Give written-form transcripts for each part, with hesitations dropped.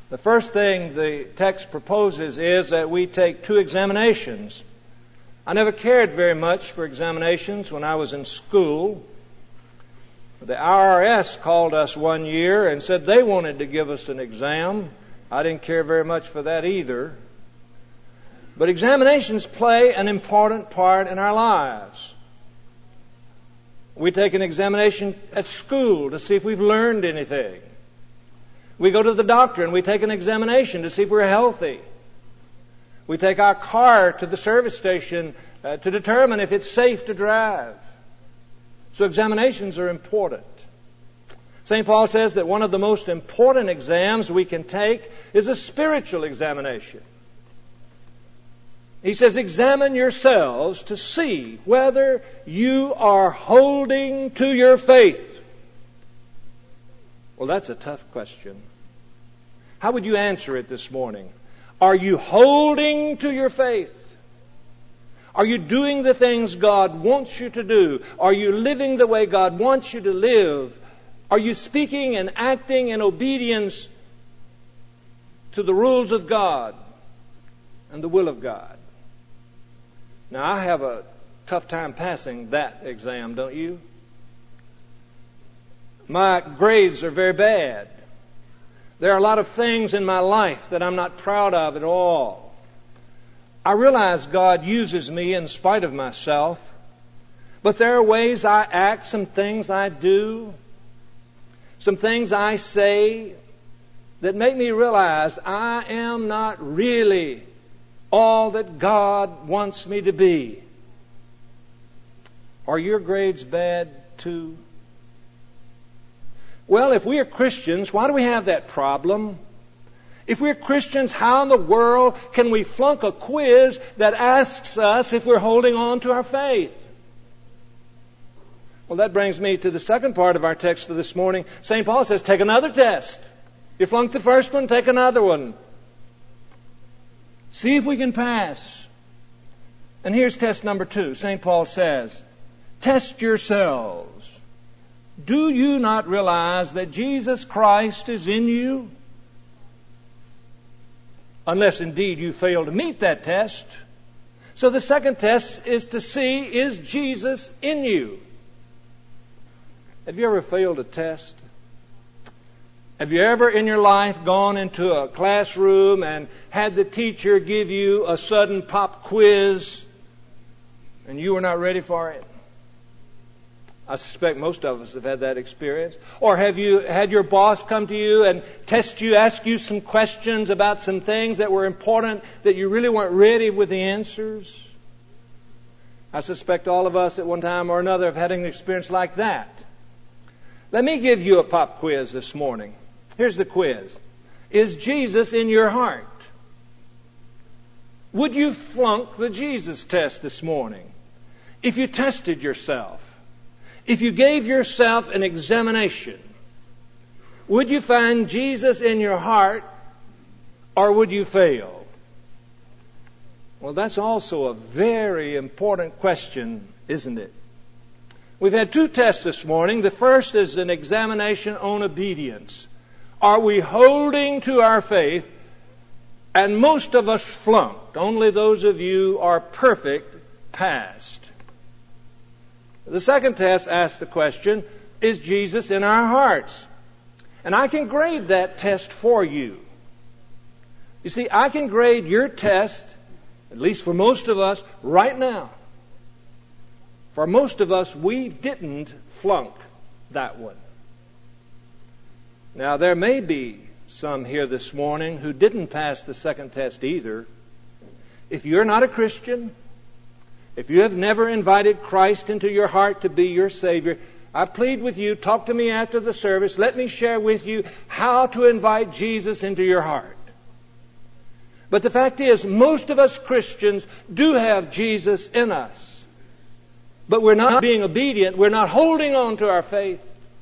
The first thing the text proposes is that we take 2 examinations. I never cared very much for examinations when I was in school. The IRS called us one year and said they wanted to give us an exam. I didn't care very much for that either. But examinations play an important part in our lives. We take an examination at school to see if we've learned anything. We go to the doctor and we take an examination to see if we're healthy. We take our car to the service station to determine if it's safe to drive. So examinations are important. St. Paul says that one of the most important exams we can take is a spiritual examination. He says, examine yourselves to see whether you are holding to your faith. Well, that's a tough question. How would you answer it this morning? Are you holding to your faith? Are you doing the things God wants you to do? Are you living the way God wants you to live? Are you speaking and acting in obedience to the rules of God and the will of God? Now, I have a tough time passing that exam, don't you? My grades are very bad. There are a lot of things in my life that I'm not proud of at all. I realize God uses me in spite of myself, but there are ways I act, some things I do, some things I say that make me realize I am not really all that God wants me to be. Are your grades bad too? Well, if we are Christians, why do we have that problem? If we're Christians, how in the world can we flunk a quiz that asks us if we're holding on to our faith? Well, that brings me to the second part of our text for this morning. St. Paul says, take another test. You flunked the first one, take another one. See if we can pass. And here's test number 2. St. Paul says, test yourselves. Do you not realize that Jesus Christ is in you? Unless indeed you fail to meet that test. So the second test is to see, is Jesus in you? Have you ever failed a test? Have you ever in your life gone into a classroom and had the teacher give you a sudden pop quiz and you were not ready for it? I suspect most of us have had that experience. Or have you had your boss come to you and test you, ask you some questions about some things that were important that you really weren't ready with the answers? I suspect all of us at one time or another have had an experience like that. Let me give you a pop quiz this morning. Here's the quiz. Is Jesus in your heart? Would you flunk the Jesus test this morning? If you tested yourself, if you gave yourself an examination, would you find Jesus in your heart or would you fail? Well, that's also a very important question, isn't it? We've had 2 tests this morning. The first is an examination on obedience. Are we holding to our faith? And most of us flunked. Only those of you are perfect passed. The second test asks the question, is Jesus in our hearts? And I can grade that test for you. You see, I can grade your test, at least for most of us, right now. For most of us, we didn't flunk that one. Now, there may be some here this morning who didn't pass the second test either. If you're not a Christian, if you have never invited Christ into your heart to be your Savior, I plead with you, talk to me after the service. Let me share with you how to invite Jesus into your heart. But the fact is, most of us Christians do have Jesus in us. But we're not being obedient. We're not holding on to our faith.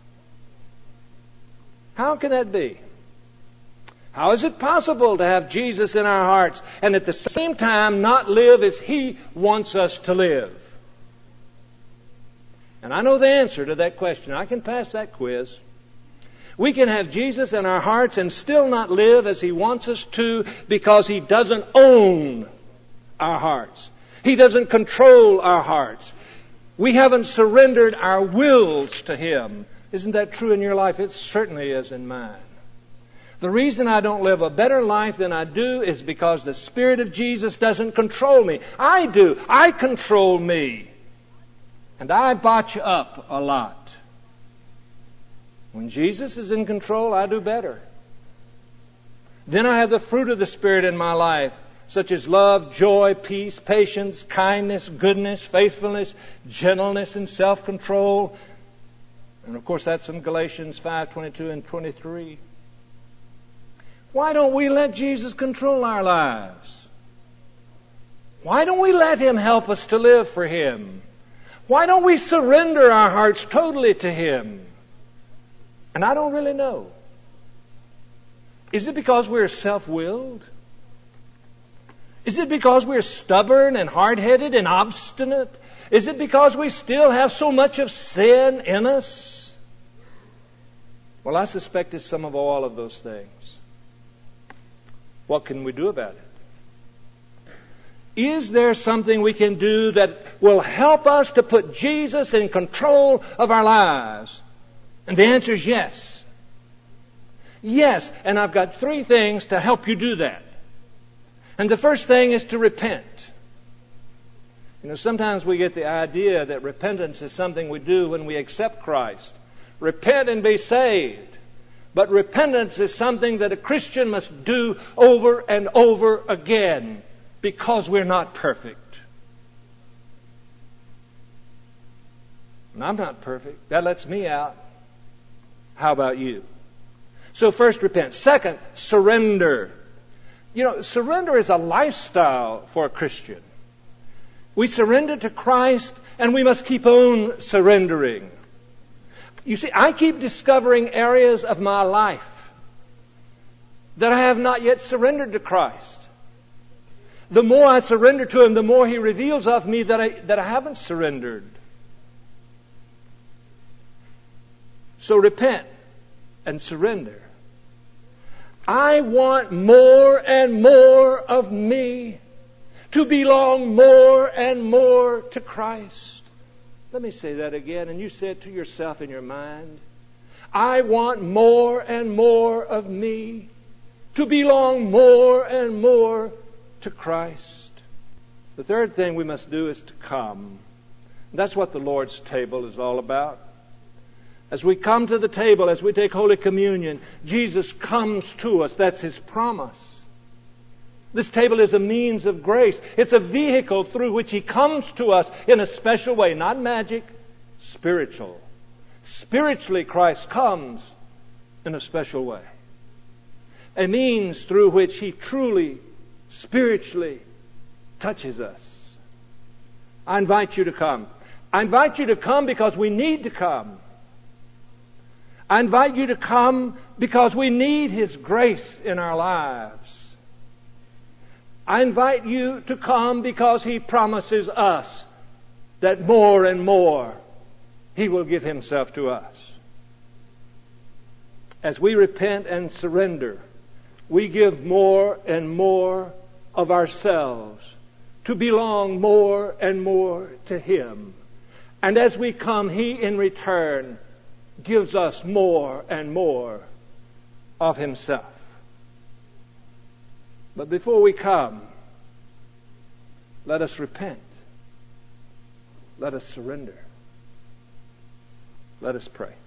How can that be? How is it possible to have Jesus in our hearts and at the same time not live as He wants us to live? And I know the answer to that question. I can pass that quiz. We can have Jesus in our hearts and still not live as He wants us to because He doesn't own our hearts. He doesn't control our hearts. We haven't surrendered our wills to Him. Isn't that true in your life? It certainly is in mine. The reason I don't live a better life than I do is because the Spirit of Jesus doesn't control me. I do. I control me. And I botch up a lot. When Jesus is in control, I do better. Then I have the fruit of the Spirit in my life, such as love, joy, peace, patience, kindness, goodness, faithfulness, gentleness, and self-control. And of course, that's in Galatians 5:22 and 23. Why don't we let Jesus control our lives? Why don't we let Him help us to live for Him? Why don't we surrender our hearts totally to Him? And I don't really know. Is it because we're self-willed? Is it because we're stubborn and hard-headed and obstinate? Is it because we still have so much of sin in us? Well, I suspect it's some of all of those things. What can we do about it? Is there something we can do that will help us to put Jesus in control of our lives? And the answer is yes. Yes, and I've got 3 things to help you do that. And the first thing is to repent. You know, sometimes we get the idea that repentance is something we do when we accept Christ. Repent and be saved. But repentance is something that a Christian must do over and over again because we're not perfect. And I'm not perfect. That lets me out. How about you? So first, repent. Second, surrender. You know, surrender is a lifestyle for a Christian. We surrender to Christ and we must keep on surrendering. You see, I keep discovering areas of my life that I have not yet surrendered to Christ. The more I surrender to Him, the more He reveals of me that I haven't surrendered. So repent and surrender. I want more and more of me to belong more and more to Christ. Let me say that again, and you say it to yourself in your mind. I want more and more of me to belong more and more to Christ. The third thing we must do is to come. That's what the Lord's table is all about. As we come to the table, as we take Holy Communion, Jesus comes to us. That's His promise. This table is a means of grace. It's a vehicle through which He comes to us in a special way. Not magic, spiritual. Spiritually, Christ comes in a special way. A means through which He truly, spiritually touches us. I invite you to come. I invite you to come because we need to come. I invite you to come because we need His grace in our lives. I invite you to come because He promises us that more and more He will give Himself to us. As we repent and surrender, we give more and more of ourselves to belong more and more to Him. And as we come, He in return gives us more and more of Himself. But before we come, let us repent. Let us surrender. Let us pray.